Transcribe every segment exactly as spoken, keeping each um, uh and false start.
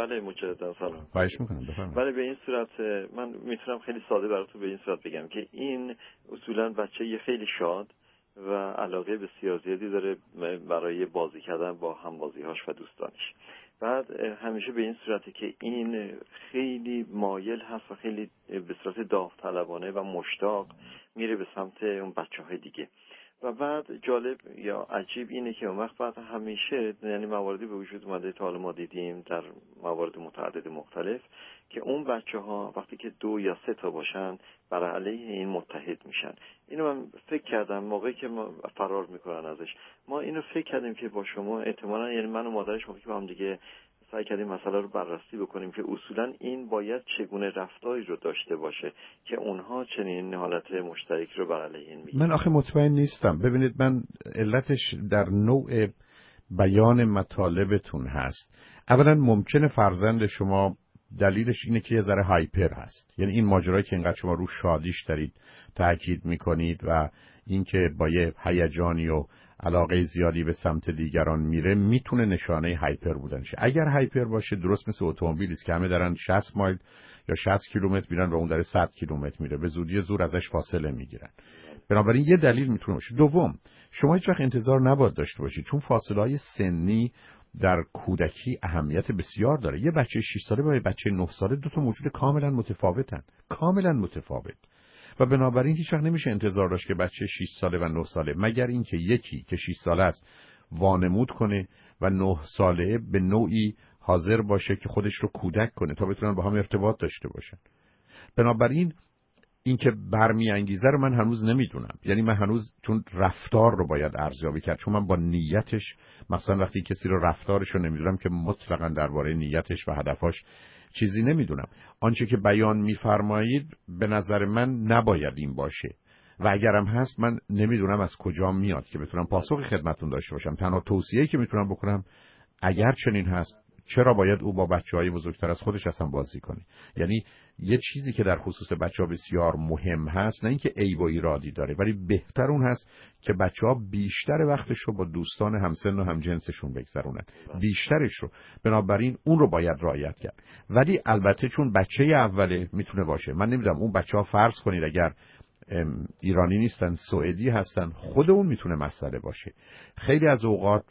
بله مجددا سلام. خواهش میکنم بفرمایید. بله به این صورت من میتونم خیلی ساده براتون به این صورت بگم که این اصولا بچه یه خیلی شاد و علاقه بسیار زیادی داره برای بازی کردن با همبازی‌هاش و دوستانش. بعد همیشه به این صورته که این خیلی مایل هست و خیلی به صورت داوطلبانه و مشتاق میره به سمت اون بچه‌های دیگه. و بعد جالب یا عجیب اینه که اون وقت بعد همیشه یعنی مواردی به وجود اومده تا حالا ما دیدیم در موارد متعدد مختلف که اون بچه ها وقتی که دو یا سه تا باشن برای علیه این متحد میشن. اینو من فکر کردم موقعی که ما فرار میکنن ازش، ما اینو فکر کردیم که با شما احتمالاً یعنی من و مادرش موقعی که با هم دیگه سعی کردیم مسئله رو بررسی بکنیم که اصولاً این باید چگونه رفتاری رو داشته باشه که اونها چنین حالت مشترک رو بر علیه این میگیرن. من آخه مطمئن نیستم. ببینید من علتش در نوع بیان مطالبتون هست. اولا ممکنه فرزند شما دلیلش اینه که یه ذره هایپر هست، یعنی این ماجرایی که اینقدر شما رو شادیش دارید تاکید میکنید و اینکه با یه هیجانی و علاقه زیادی به سمت دیگران میره میتونه نشانه هایپر بودنشه. اگر هایپر باشه درست مثل اتومبیلی است که همه دارن شصت مایل یا شصت کیلومتر میرن و اون داره صد کیلومتر میره، به زودی زور ازش فاصله میگیرن. بنابراین یه دلیل میتونه باشه. دوم، شما هیچ وقت انتظار نباید داشته باشید، چون فاصله‌های سنی در کودکی اهمیت بسیار داره. یه بچه شش ساله با یه بچه نه ساله دو تا موجود کاملا متفاوتن، کاملا متفاوت. و بنابراین هیچ وقت نمیشه انتظار داشت که بچه شش ساله و نه ساله، مگر اینکه یکی که شش ساله است وانمود کنه و نه ساله به نوعی حاضر باشه که خودش رو کودک کنه تا بتونن با هم ارتباط داشته باشن. بنابراین این که برمیانگیزه رو من هنوز نمیدونم، یعنی من هنوز چون رفتار رو باید ارزیابی کرد، چون من با نیتش مثلا وقتی کسی رو رفتارش رو نمیدونم که مطلقاً درباره نیتش و هدفش چیزی نمیدونم. آنچه که بیان میفرمایید به نظر من نباید این باشه و اگرم هست من نمیدونم از کجا میاد که بتونم پاسخ خدمتتون داشته باشم. تنها توصیه‌ای که میتونم بکنم اگر چنین هست چرا باید او با بچه‌های بزرگتر از خودش اصلا بازی کنه؟ یعنی یه چیزی که در خصوص بچه‌ها بسیار مهم هست، نه اینکه عیب و ایرادی داره، ولی بهتر اون هست که بچه‌ها بیشتر وقتش رو با دوستان همسن و همجنسشون بگذرونن، بیشترش رو. بنابراین اون رو باید رعایت کرد. ولی البته چون بچه اوله میتونه باشه، من نمیدونم اون بچه‌ها فرض کنید اگر ایرانی نیستن سوئدی هستن، خود اون میتونه مسئله باشه. خیلی از اوقات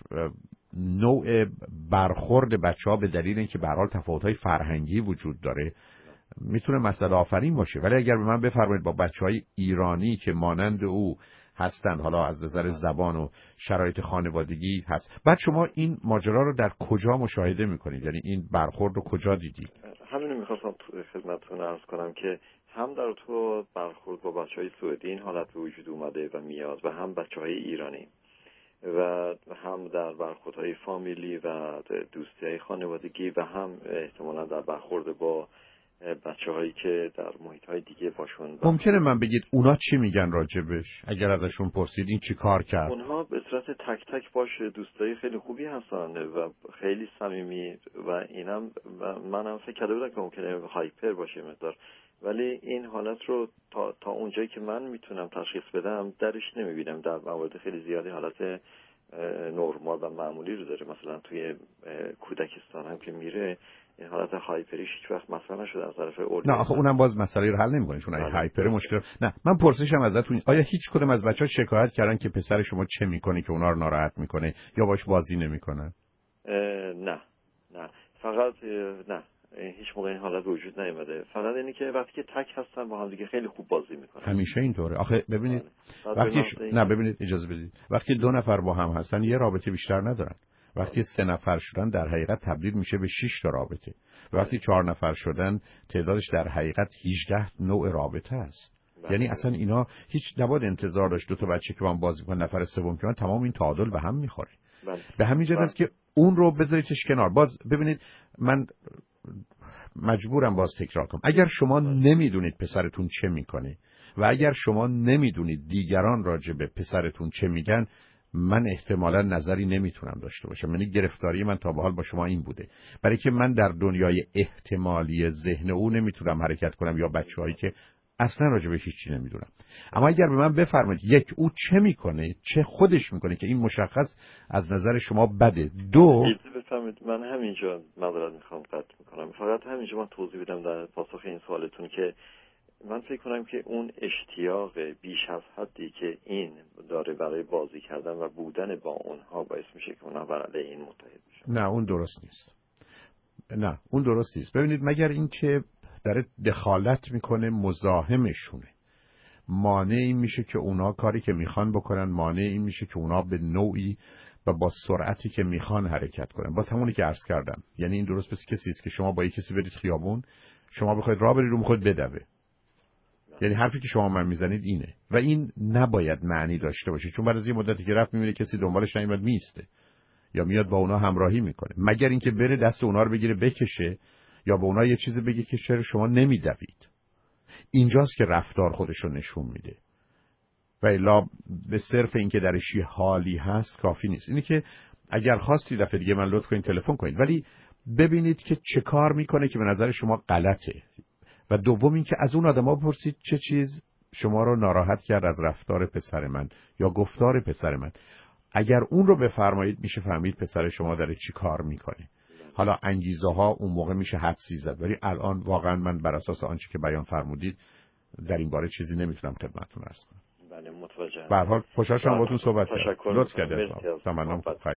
نوع برخورد بچه‌ها به دلیل اینکه به هر حال تفاوت‌های فرهنگی وجود داره میتونه مسئله آفرین باشه. ولی اگر به من بفرمایید با بچه‌های ایرانی که مانند او هستن، حالا از نظر زبان و شرایط خانوادگی هست، بعد شما این ماجرا رو در کجا مشاهده میکنید؟ یعنی این برخورد رو کجا دیدید؟ همین رو میخواستم خدمتتون عرض کنم که هم در تو برخورد با بچه‌های سوئدی این حالت به وجود اومده و میاد و هم بچه‌های ایرانی و هم در برخوردهای فامیلی و دوستی‌های خانوادگی و هم احتمالاً در برخورد با بچه‌هایی که در محیط‌های دیگه باشون. ممکنه من بگید اونا چی میگن راجبش؟ اگر ازشون پرسید این چی کار کرد؟ اونها به صورت تک تک باشه دوستای خیلی خوبی هستن و خیلی صمیمی و اینم منم فکر کرده بودم که ممکنه هایپر باشه مقدار، ولی این حالت رو تا تا اونجایی که من میتونم تشخیص بدم درش نمیبینم. در موارد خیلی زیادی حالت نرمال و معمولی رو داره. مثلا توی کودکستان هم که میره این حالت هایپریش هیچ وقت مثلا نشده از طرف اولیا. نه آخه اونم باز مسئله رو حل نمی‌کنه، چون اگه هایپر مشکل. نه من پرسشم ازتون آیا هیچ کدوم از بچه‌ها شکایت کردن که پسر شما چه میکنه که اونا رو ناراحت میکنه یا باش بازی نمیکنن؟ نه نه فقط نه هیچ موقع این حالت وجود نیومده. فقط اینی که وقتی که تک هستن با هم دیگه خیلی خوب بازی میکنن. همیشه اینطوره. آخه ببینید وقتی ش... نه ببینید اجازه بدید وقتی دو نفر با هم هستن یه رابطه بیشتر ندارن. وقتی سه نفر شدن در حقیقت تبدیل میشه به شش تا رابطه. وقتی چهار نفر شدن تعدادش در حقیقت هجده نوع رابطه است. بله. یعنی اصلا اینا هیچ نباید انتظار داشت دو تا بچه که با هم بازی کنن نفر سوم که تمام این تعادل به هم میخوره. بله. به همین جهت است که اون رو بذاریدش کنار. باز ببینید من مجبورم باز تکرار کنم. اگر شما نمیدونید پسرتون چه میکنه و اگر شما نمیدونید دیگران راجع به پسرتون چه میگن، من احتمالا نظری نمیتونم داشته باشم. یعنی گرفتاری من تا به حال با شما این بوده، برای که من در دنیای احتمالی ذهن او نمیتونم حرکت کنم یا بچه‌هایی که اصلا راجع به هیچی نمیدونم. اما اگر به من بفرمایید یک، او چه میکنه، چه خودش میکنه که این مشخص از نظر شما بده. دو، بفرمایید من همینجا معذرت میخوام قطع میکنم، فقط همینجا من توضیح بدم در پاسخ این سوالتون که من فکر کنم که اون اشتیاق بیش از حدی که این داره برای بازی کردن و بودن با اونها باعث میشه که اونها بر علیه این متحد بشن. نه اون درست نیست. نه اون درست نیست. ببینید مگر این که داره دخالت میکنه مزاحمشونه، مانع این میشه که اونا کاری که میخوان بکنن، مانع این میشه که اونا به نوعی و با سرعتی که میخوان حرکت کنن. باز همونی که عرض کردم، یعنی این درست مثل کسی است که شما با یک کسی برید خیابون، شما بخواید راه برید رو میخواید بدوه. یعنی حرفی که شما من میزنید اینه و این نباید معنی داشته باشه، چون بعد از یه مدتی که رفت میبینه کسی دنبالش نمیاد میسته یا میاد با اونا همراهی میکنه، مگر اینکه بره دست اونا رو بگیره بکشه یا به اونا یه چیزی بگه که چرا شما نمیدوید. اینجاست که رفتار خودش رو نشون میده و الا به صرف اینکه درش یه حالی هست کافی نیست. اینی که اگر خواستی دفعه دیگه من لطف کنید تلفن کنید، ولی ببینید که چه کار میکنه که به نظر شما غلطه. و دوم این که از اون آدما بپرسید چه چیز شما رو ناراحت کرد از رفتار پسر من یا گفتار پسر من. اگر اون رو بفرمایید میشه فهمید پسر شما داره چی کار میکنه. حالا انگیزه ها اون موقع میشه حدسی زد، ولی الان واقعا من بر اساس آنچه که بیان فرمودید در این باره چیزی نمیتونم خدمتتون عرض کنم. بله متوجهم. به هر حال خوشحال شدم باهاتون صحبت کردم. لطف کردید. تمام.